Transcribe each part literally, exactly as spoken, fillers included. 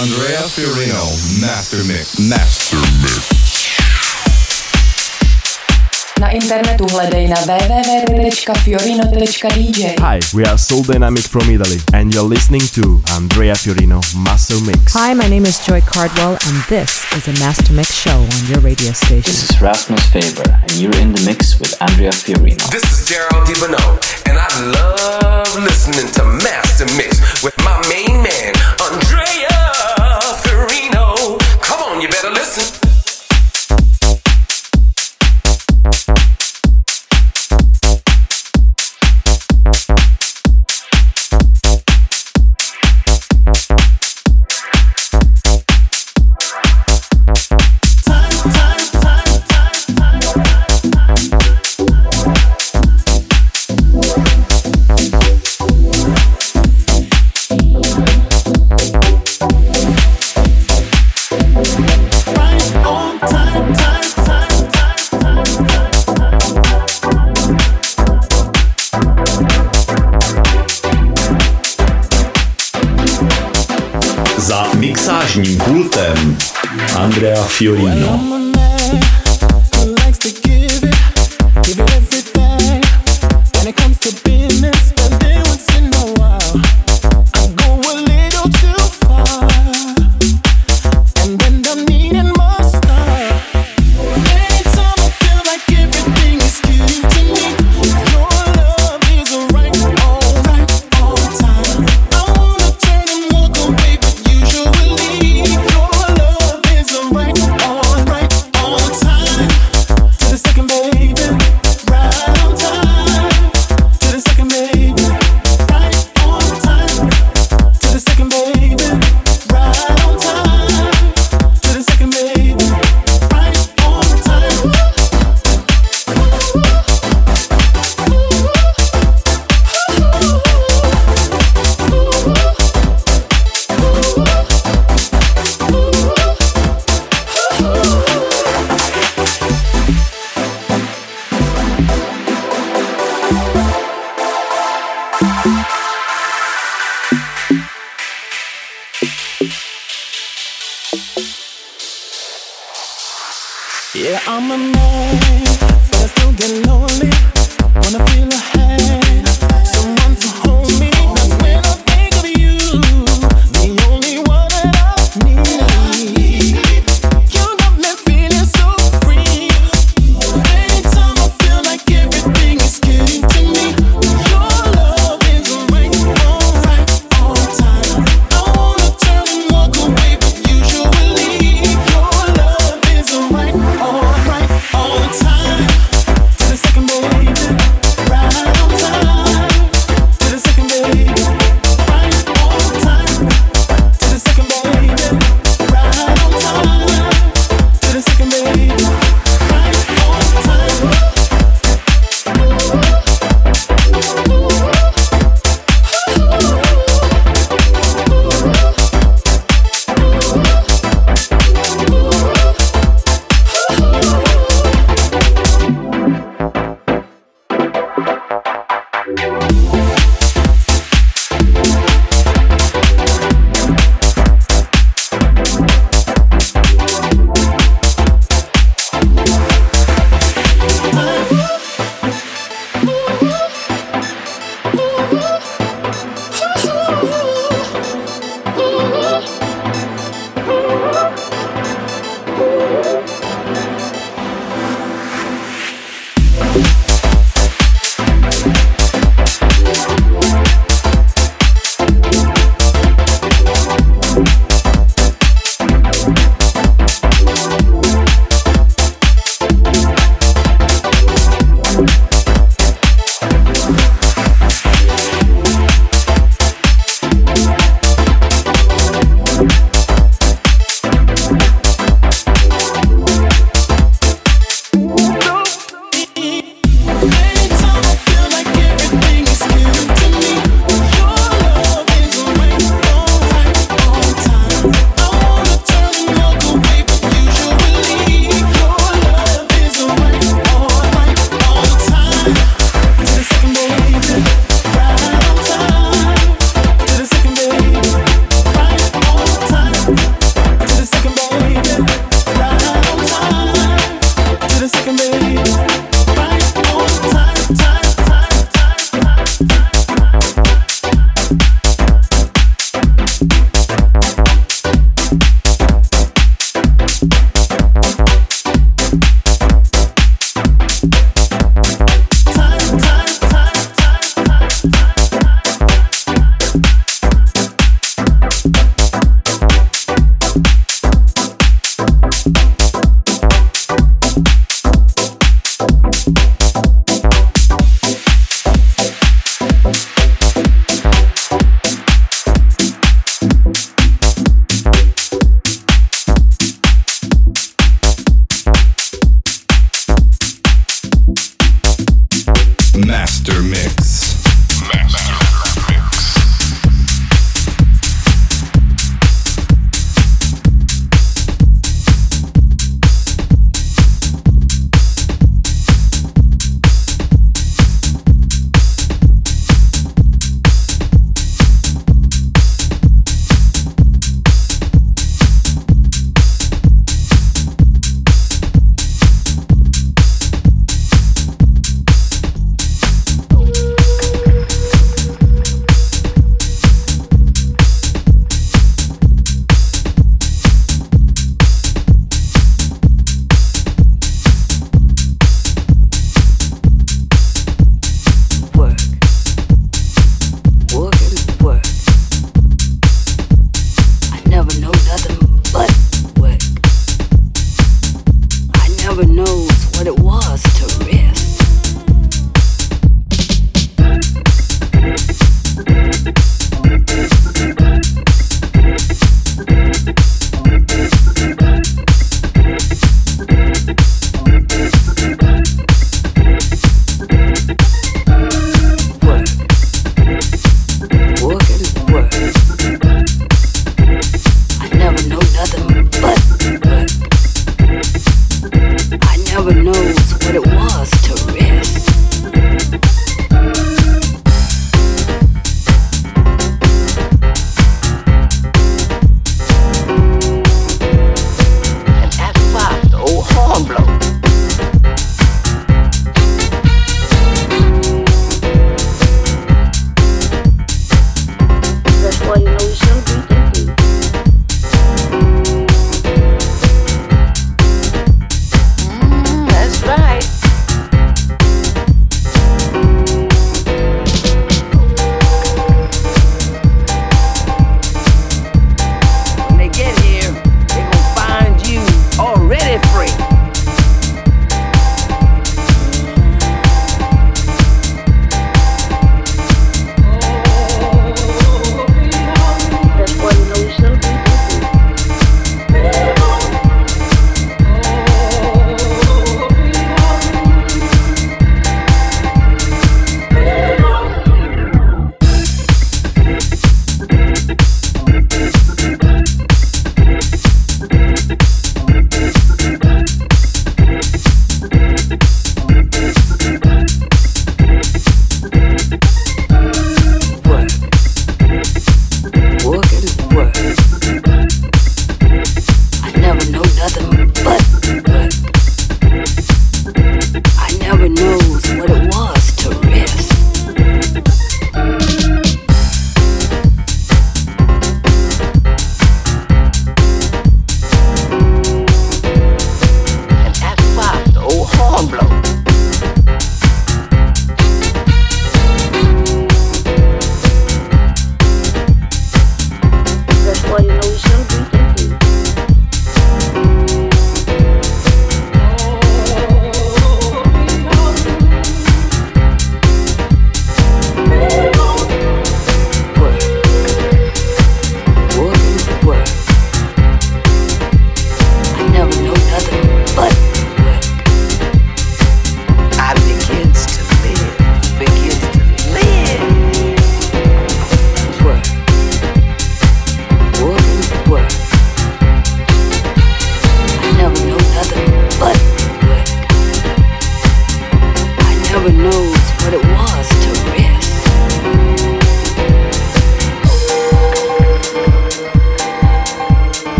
Andrea Fiorino, Master Mix. Master Mix. Na internetu hledej na w w w tečka fiorino tečka d j. Hi, we are Soul Dynamic from Italy, and you're listening to Andrea Fiorino Master Mix. Hi, my name is Joy Cardwell, and this is a Master Mix show on your radio station. This is Rasmus Faber, and you're in the mix with Andrea Fiorino. This is Gerald DiBono, and I love listening to Master Mix with my main man, Andrea Fiorino. Come on, you better listen. Mixážním pultem Andrea Fiorino. Yeah, I'm a man, but I still get lonely. Wanna feel ahead, someone to hold me. That's when I think of you, the only one that I need. You got me feeling so free. Anytime I feel like everything is getting to me, your love is right, alright, all the time. I wanna turn and walk away, but usually your love is right, alright, all the time. To the second, baby, right on time.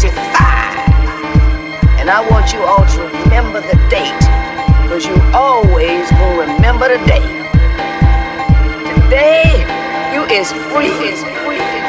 sixty-five. And I want you all to remember the date, because you always gonna remember the day. Today, you is free, is free, is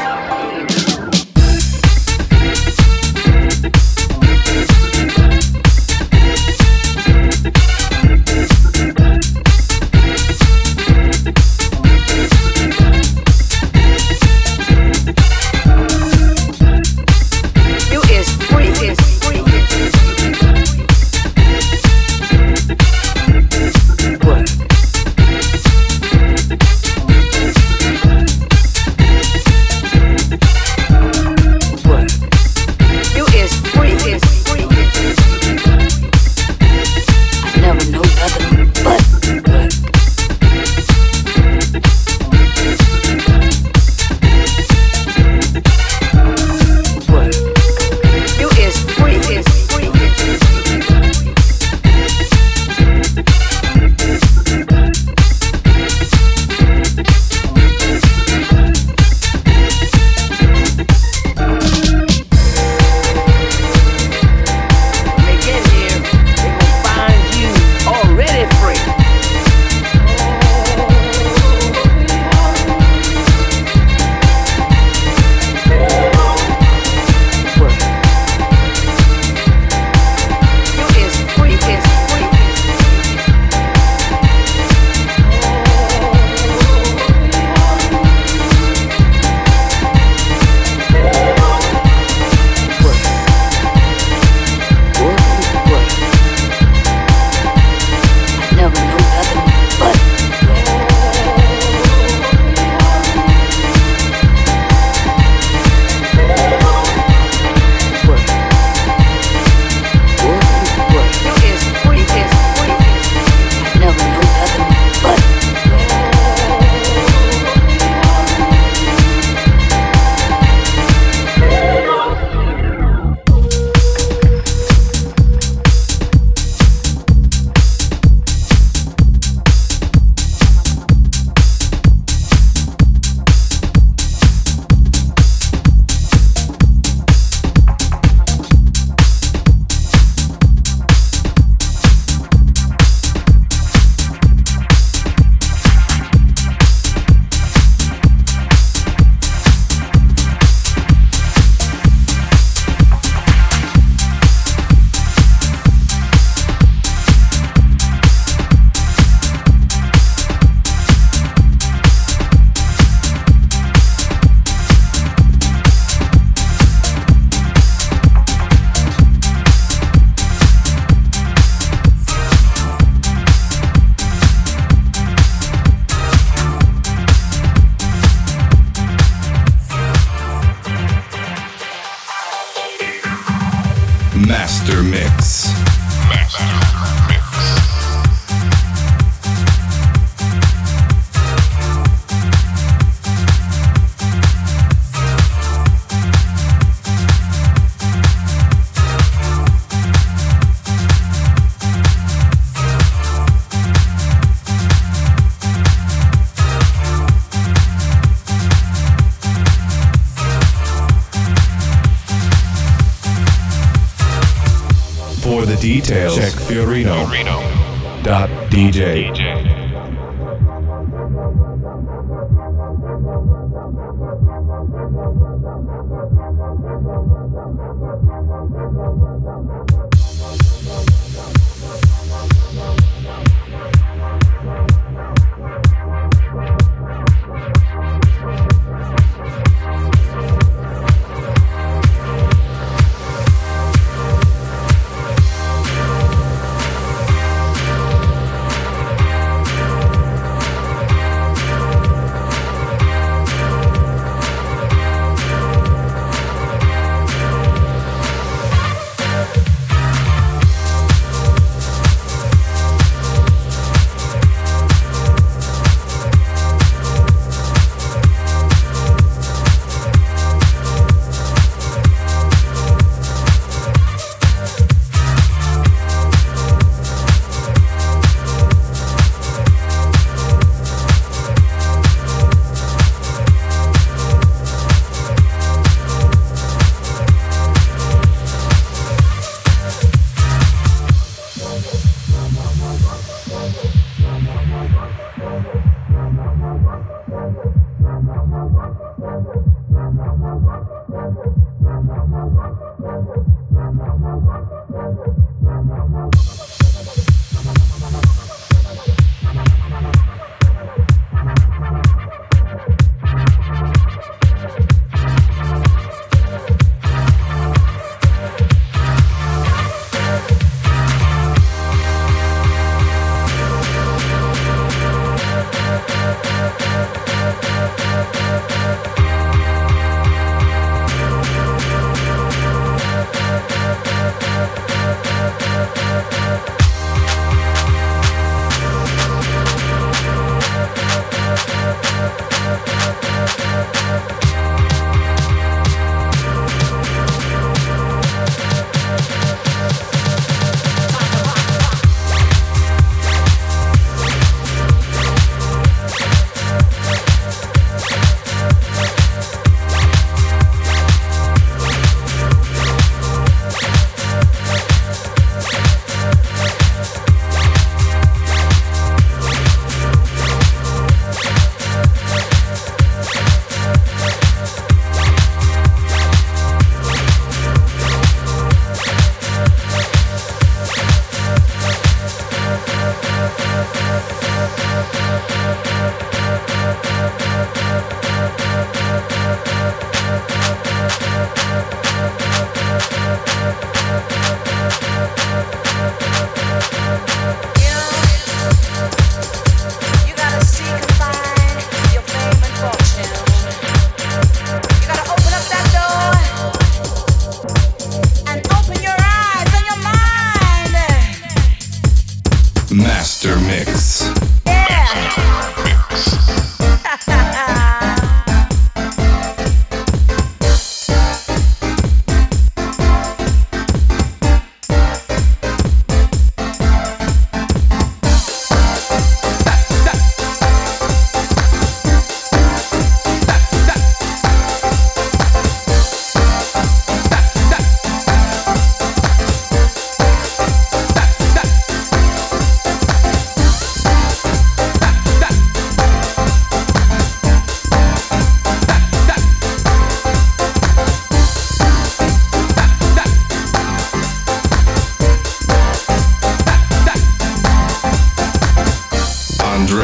Master Mix. Master Mix. For the details, check Fiorino dot D J.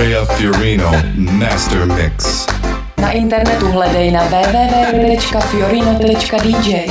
Andrea Fiorino Master Mix. Na internetu hledej na w w w tečka fiorino tečka d j.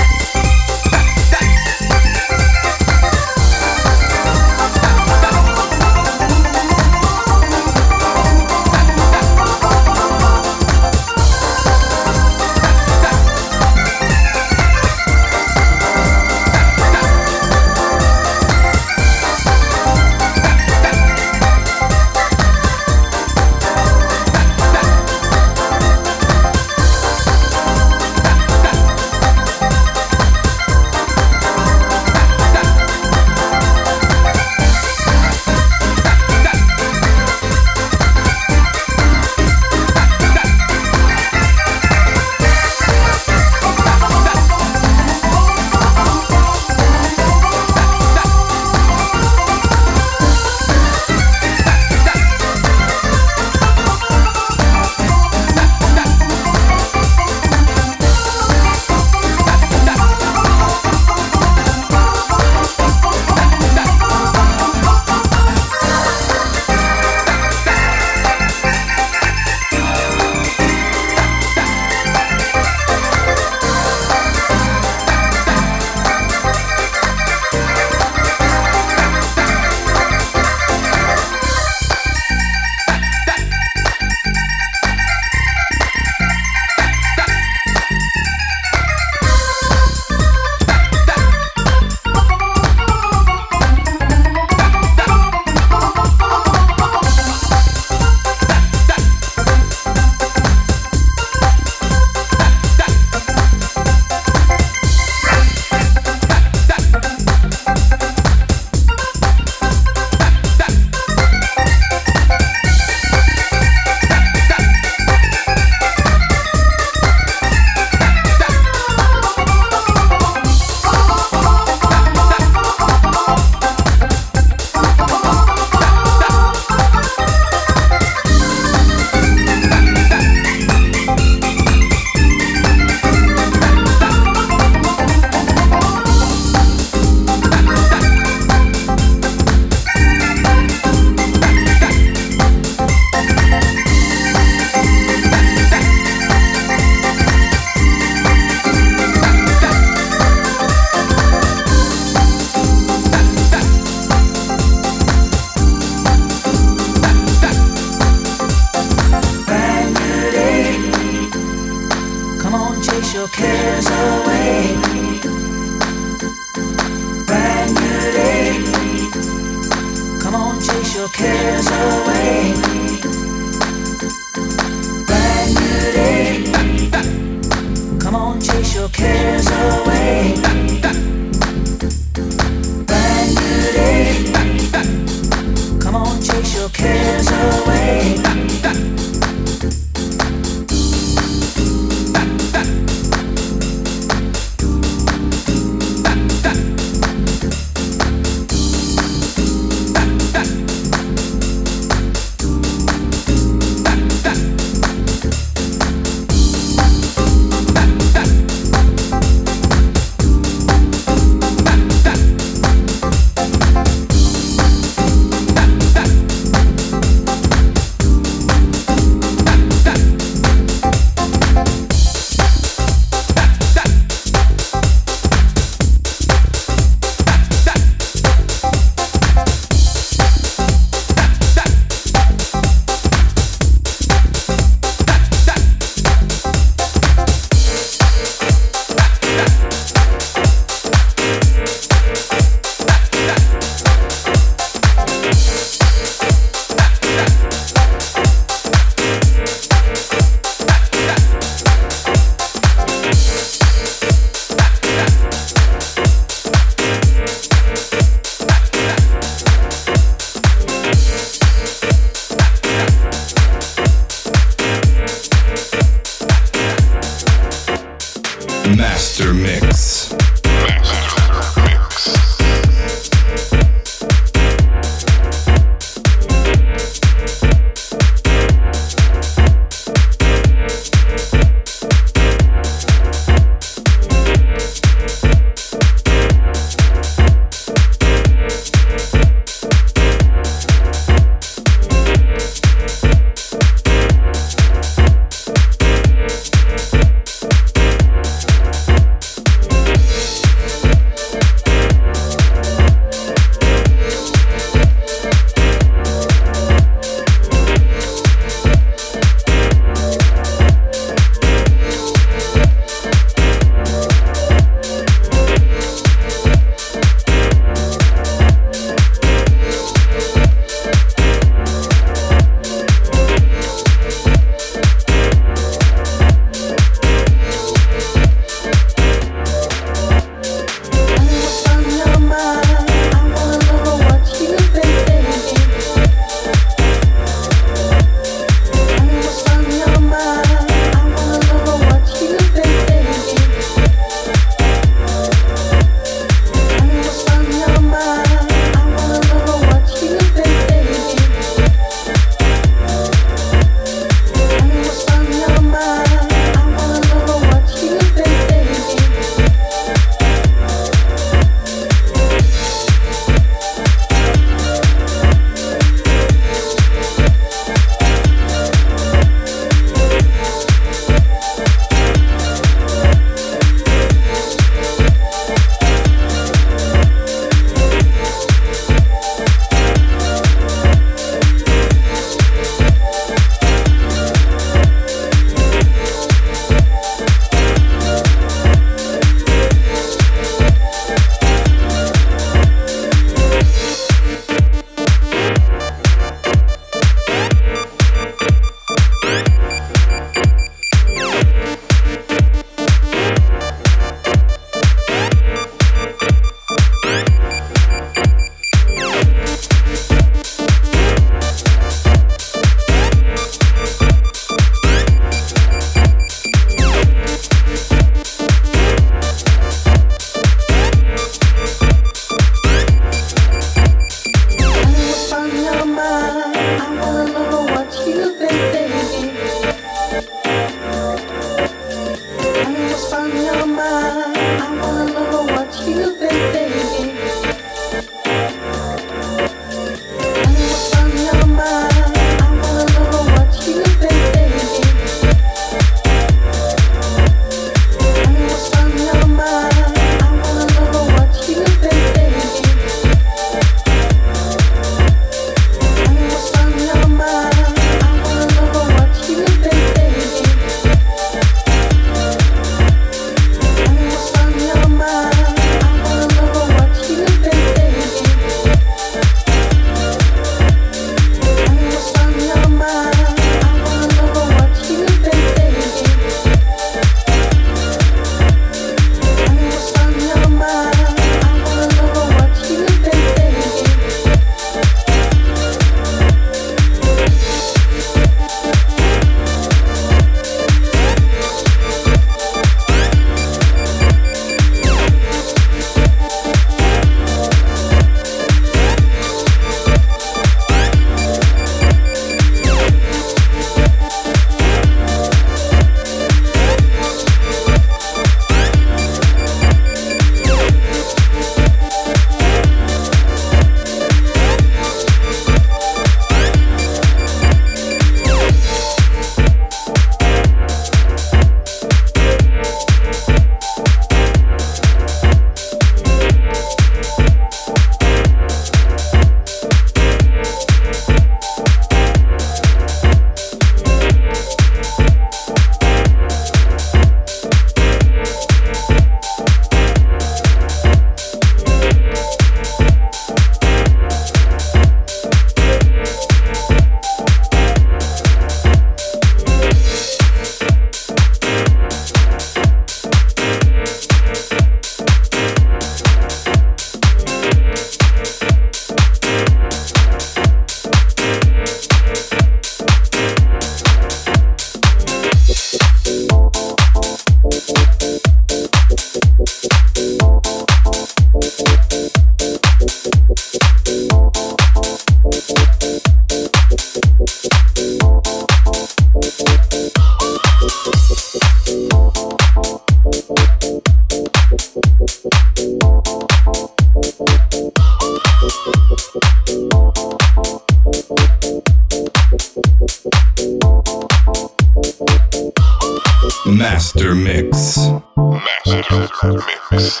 Master Mix. Master Mix.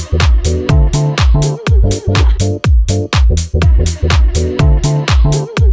We'll be right back.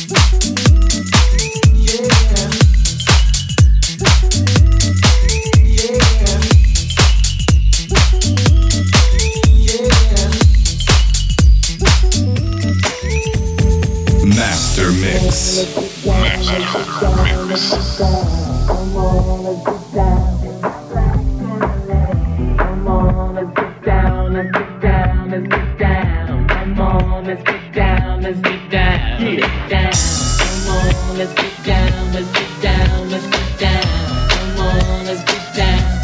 Master Mix. Master Mix. Come on, let's get down. Come on, let's get down. Let's get down. Let's get down. Come on, let's get down. Let's get down. Get down. Come on, let's get down. Let's get down. Let's get down. Come on, let's get down.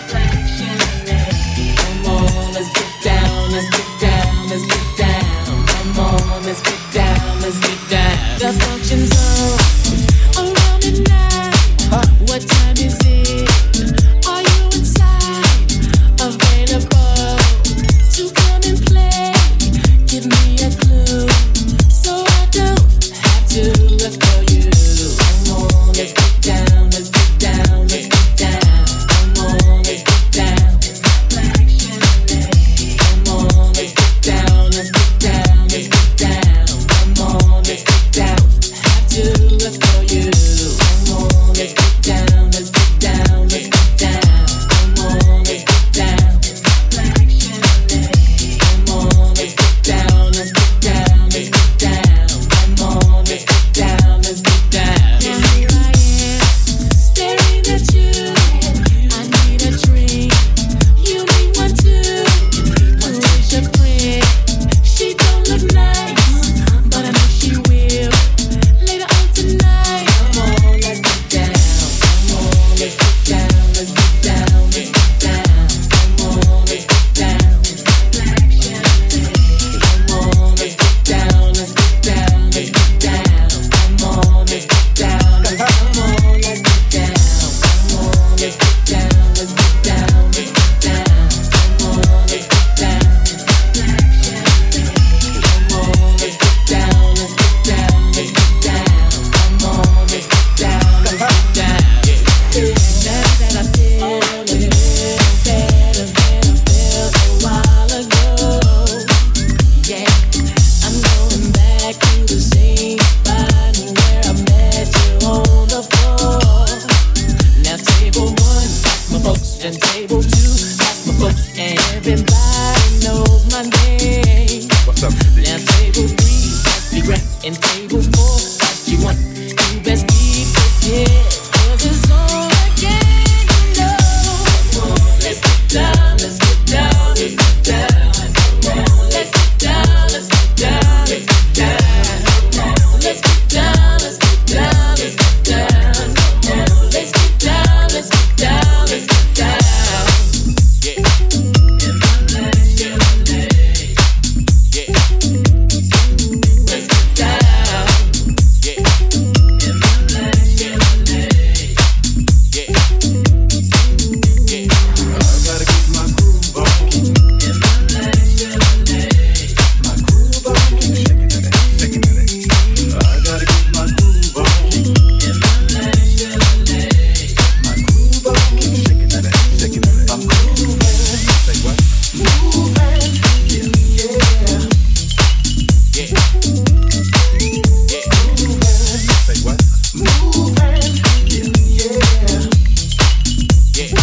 Come on, let's get down. Let's get down. Let's get down. Come on, let's get down. Let's get down. The function zone around at night. Huh? What time is it? Are you inside? Available to come and play? Give me a clue so I don't have to look for you. Come on, let's get down, let's get down, let's get down. Come on, let's get down. Come on, let's get down, let's get down, let's get down. Come on, let's get down. Have to look for you. Come on, let's get down, let's get down, let's get down. Come on, let's get down. Come on, let's get down, let's get down, let's get down. Come on, let's get down, let's get down. Now here I am, staring at you. I need a drink. You need one too. What is your friend? She don't look nice, but I know she will later on tonight. Come on, let's get down. Come on, let's get down. Let's get down. Let's get down. Come on, let's get down. Come on, let's get down. Let's get down. Let's get down. Come on, let's get down. Let's come on, let's get down. Come on, let's get down. Let's get down. Let's get down. Come on, let's get down. Come on, let's get down. Let's get down. Let's get down. Come on, let's get down. Let's get down. Now that I feel a little better than I felt a while ago. Yeah, I'm going back to the same spot where I met you on the floor. Now table one, that's my folks, and table two, that's my folks, and everybody knows my name. What's up? Now table three, that's me, Grant, and table four, that's you want. You best keep it, 'cause it's on again, you know. Come on, let's get down, let's get down, let's get down. Come on, let's get down, let's get down, let's get down. Come on, let's get down, let's get down, let's get down. Come on, let's get down, let's get down, let's get down. Yeah. In my legs, in my legs. Yeah. Let's get down. Yeah. In my legs, in my legs. Yeah. Yeah. I gotta get my groove on. In my legs, in my legs. My groove on. Shaking to that, shaking to that. I gotta get my groove on. In my legs, in my legs. My groove on. Shaking to that, shaking to that. I'm grooving. Say what? Moving. Yeah. Yeah. Yeah. Yeah. Moving. Say what? Moving. Yeah. Yeah. Yeah.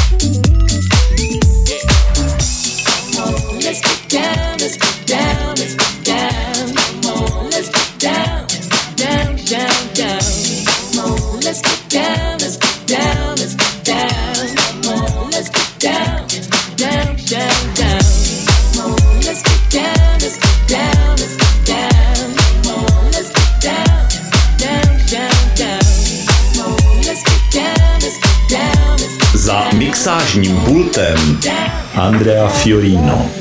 Yeah. Come on, let's get down, let's get down, let's get down. Come on, let's get down, down, down, down. Come on, let's get down, let's get down, let's get down. Come on, let's get down, down, down, down. Come on, let's get down, let's get down, let's get down. Come on, let's get down, down, down, down. Come on, let's get down, let's get down, let's get down. Za mixážním pultem Andrea Fiorino.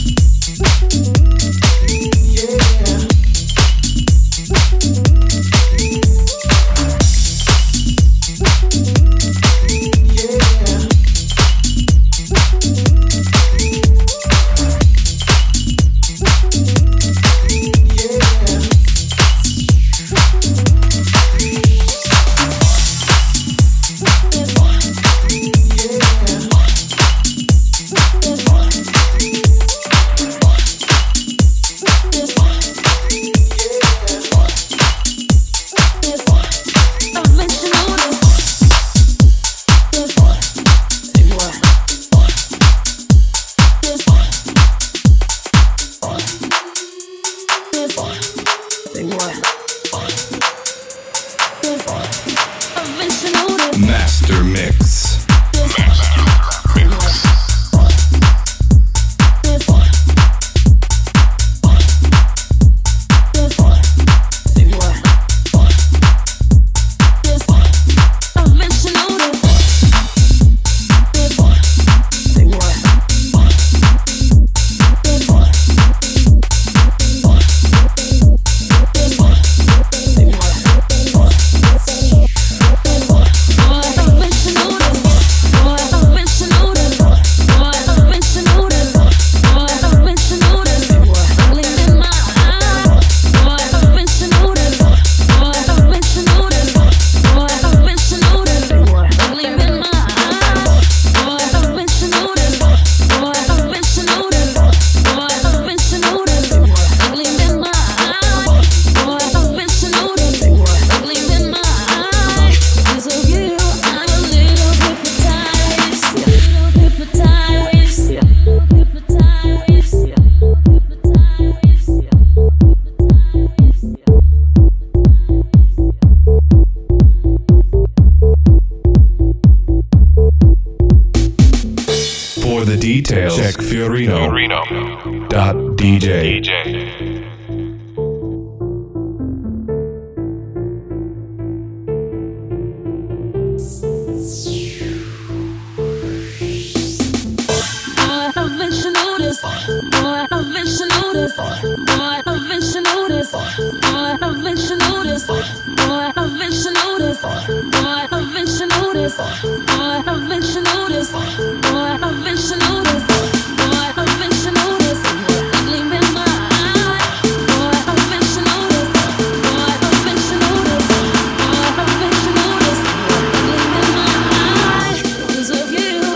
Yeah. For the details, check Fiorino dot D J.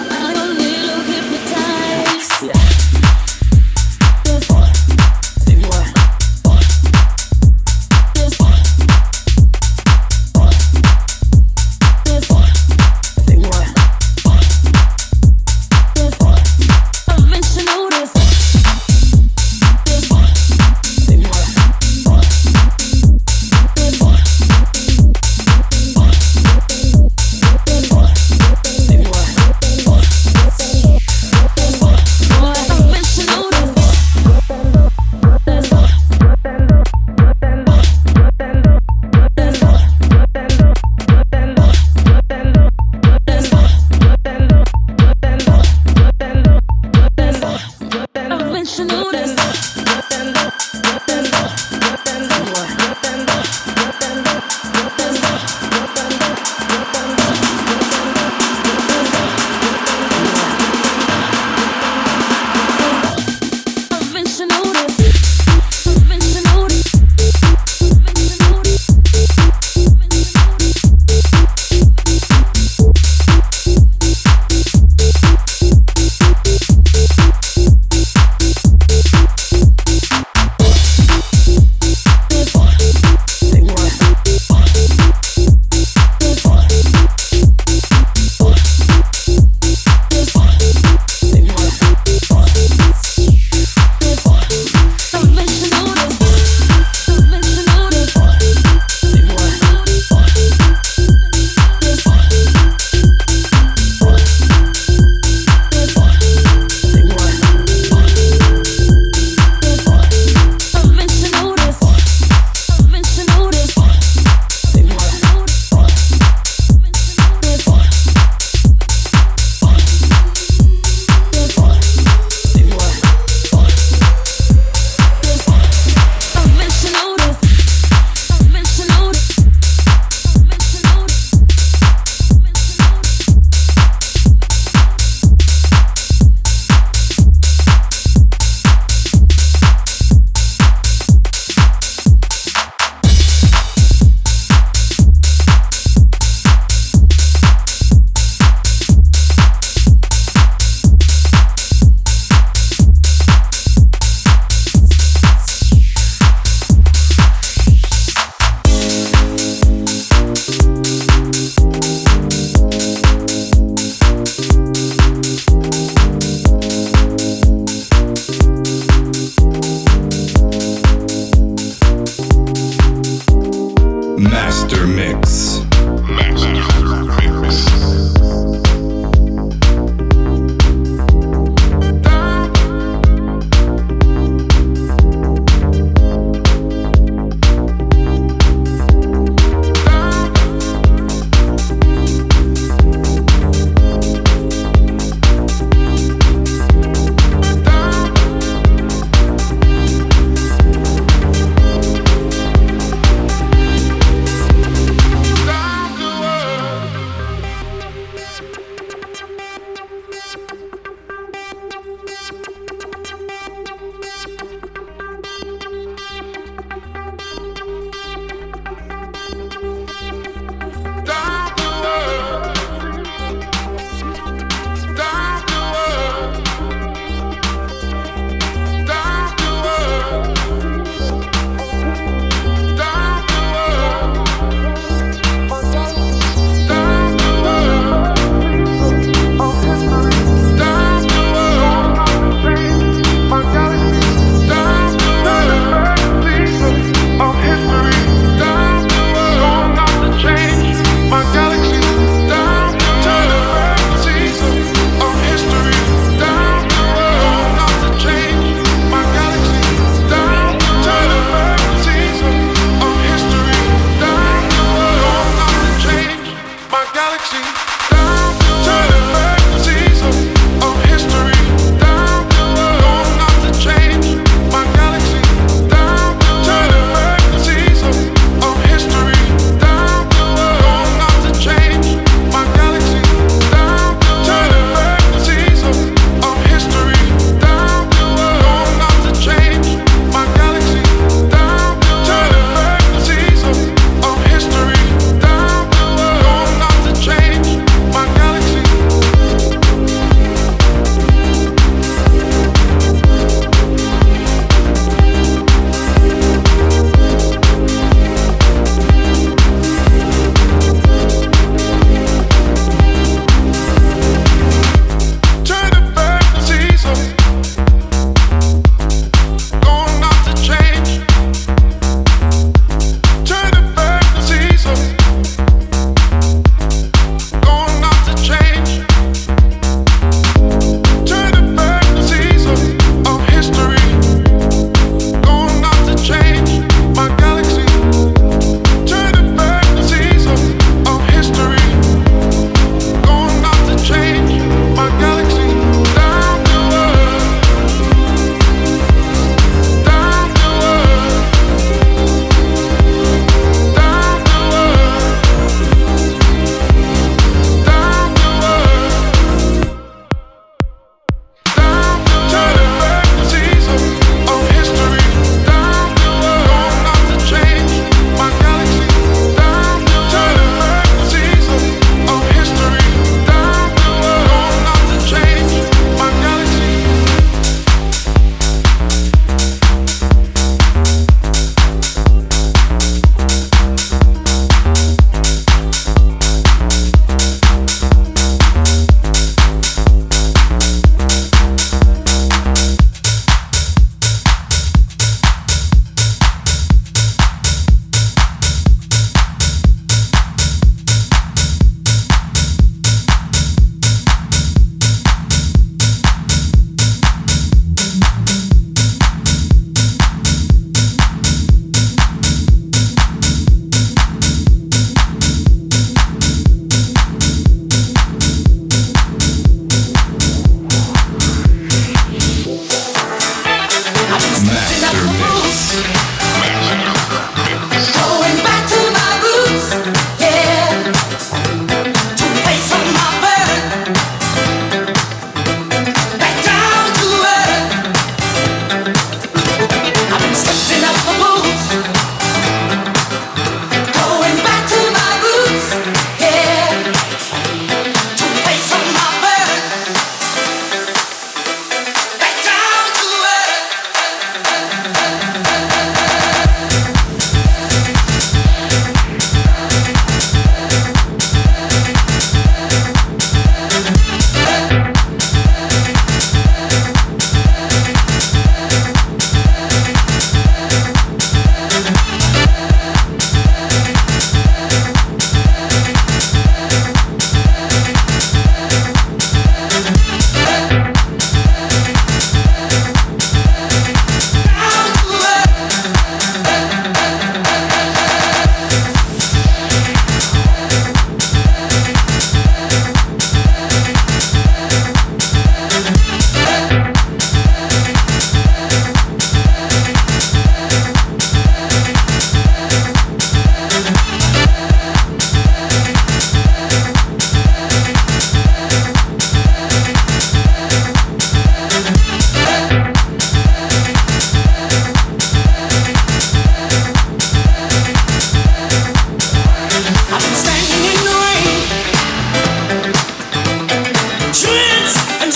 See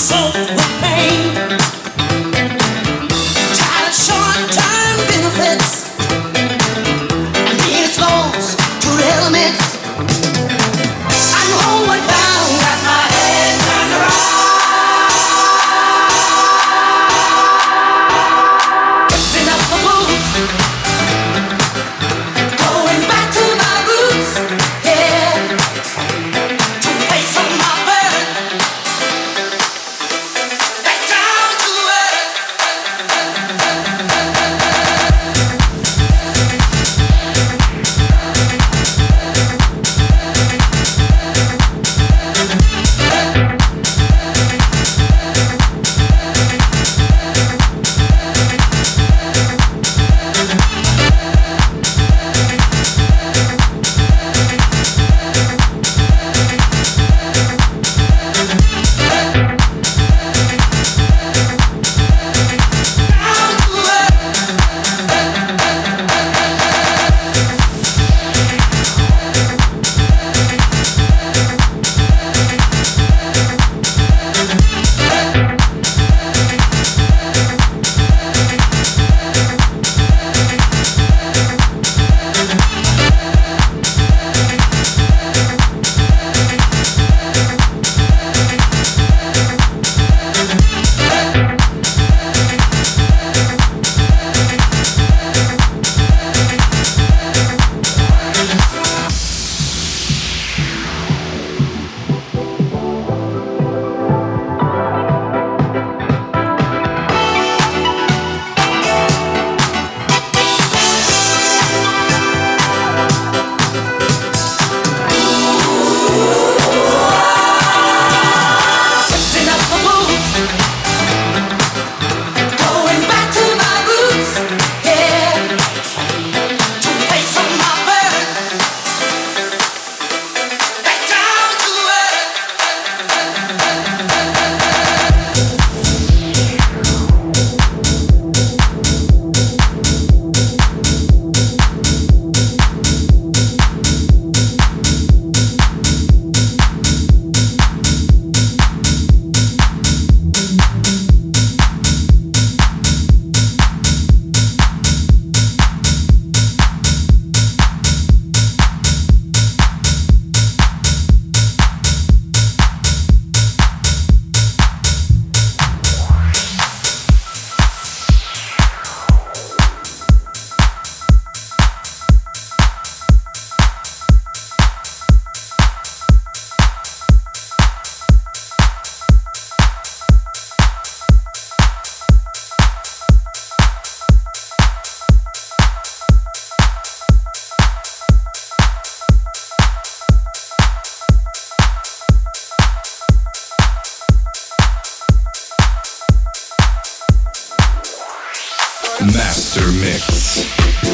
Master Mix.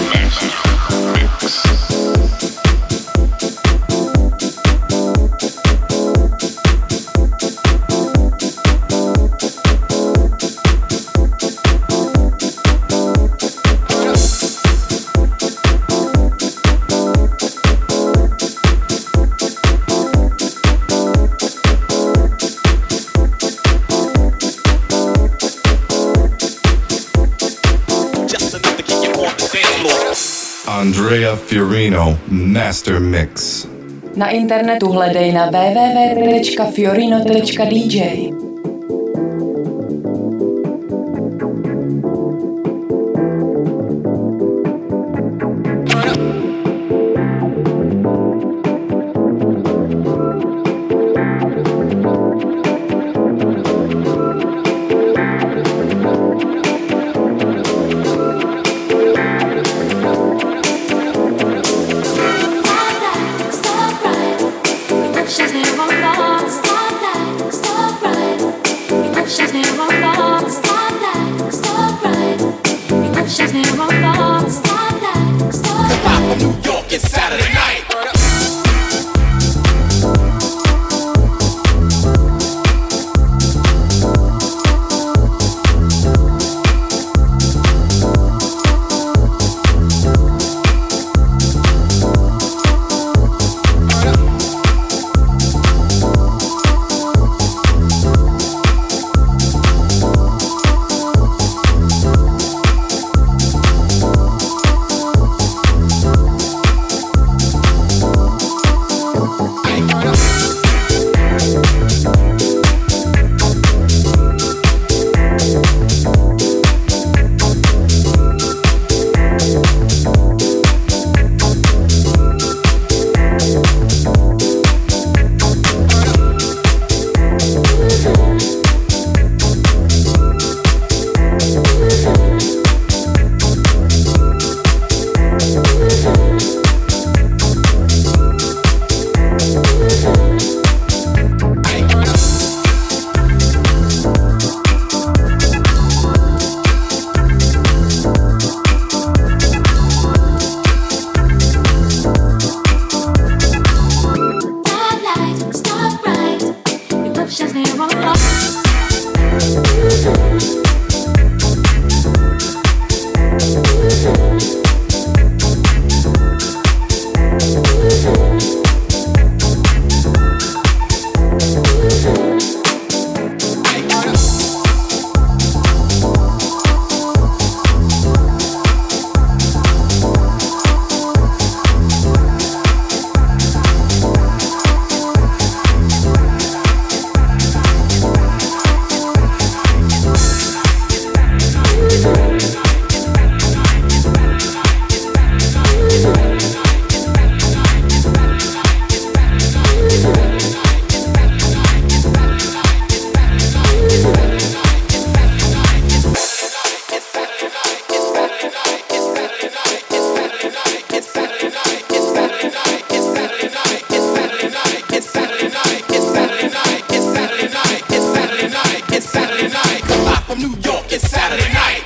Master Mix. Andrea Fiorino Master Mix. Na internetu hledej na w w w tečka fiorino tečka d j. from New York, it's Saturday night.